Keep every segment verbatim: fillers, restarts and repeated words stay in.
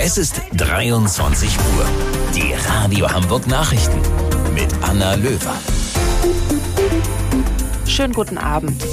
Es ist dreiundzwanzig Uhr. Die Radio Hamburg Nachrichten mit Anna Löwer. Schönen guten Abend.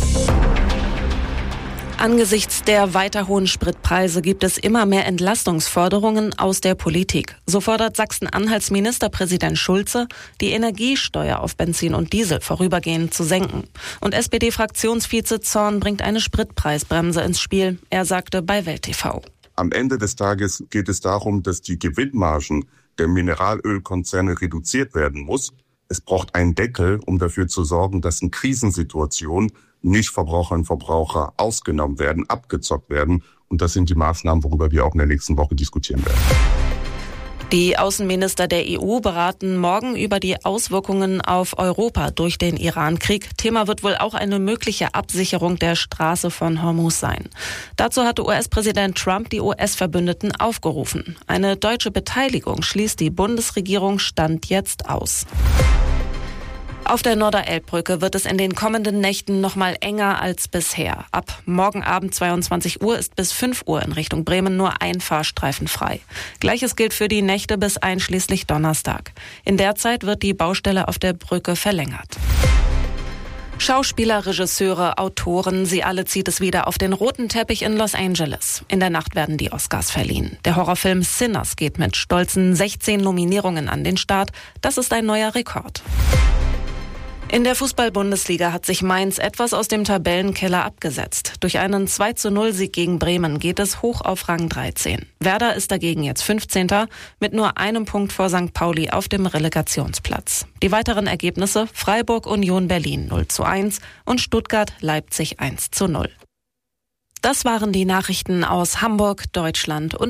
Angesichts der weiter hohen Spritpreise gibt es immer mehr Entlastungsforderungen aus der Politik. So fordert Sachsen-Anhalts Ministerpräsident Schulze, die Energiesteuer auf Benzin und Diesel vorübergehend zu senken. Und S P D-Fraktionsvize Zorn bringt eine Spritpreisbremse ins Spiel. Er sagte bei Welt T V. Am Ende des Tages geht es darum, dass die Gewinnmargen der Mineralölkonzerne reduziert werden muss. Es braucht einen Deckel, um dafür zu sorgen, dass in Krisensituationen nicht Verbraucherinnen und Verbraucher ausgenommen werden, abgezockt werden. Und das sind die Maßnahmen, worüber wir auch in der nächsten Woche diskutieren werden. Die Außenminister der E U beraten morgen über die Auswirkungen auf Europa durch den Iran-Krieg. Thema wird wohl auch eine mögliche Absicherung der Straße von Hormuz sein. Dazu hatte U S-Präsident Trump die U S-Verbündeten aufgerufen. Eine deutsche Beteiligung schließt die Bundesregierung Stand jetzt aus. Auf der Norderelbbrücke wird es in den kommenden Nächten noch mal enger als bisher. Ab morgen Abend zweiundzwanzig Uhr ist bis fünf Uhr in Richtung Bremen nur ein Fahrstreifen frei. Gleiches gilt für die Nächte bis einschließlich Donnerstag. In der Zeit wird die Baustelle auf der Brücke verlängert. Schauspieler, Regisseure, Autoren, sie alle zieht es wieder auf den roten Teppich in Los Angeles. In der Nacht werden die Oscars verliehen. Der Horrorfilm Sinners geht mit stolzen sechzehn Nominierungen an den Start. Das ist ein neuer Rekord. In der Fußball-Bundesliga hat sich Mainz etwas aus dem Tabellenkeller abgesetzt. Durch einen zwei zu null Sieg gegen Bremen geht es hoch auf Rang dreizehn. Werder ist dagegen jetzt fünfzehnter mit nur einem Punkt vor Sankt Pauli auf dem Relegationsplatz. Die weiteren Ergebnisse: Freiburg Union Berlin null zu eins und Stuttgart Leipzig eins zu null. Das waren die Nachrichten aus Hamburg, Deutschland und